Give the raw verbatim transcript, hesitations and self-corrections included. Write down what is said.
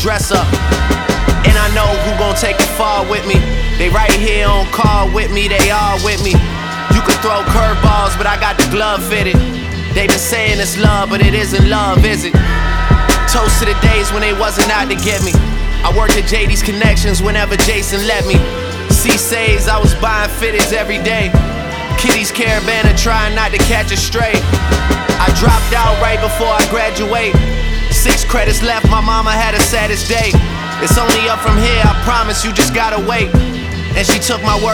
dress up. And I know who gon' take it far with me. They right here on call with me, they all with me. You can throw curveballs, but I got the glove fitted. They been saying it's love, but it isn't love, is it? Toast to the days when they wasn't out to get me. I worked at J D's Connections whenever Jason let me. C says I was buying fitteds every day. Kitty's Caravan and trying not to catch a stray. I dropped out right before I graduate. Six credits left, my mama had a saddest day. It's only up from here, I promise, you just gotta wait. And she took my word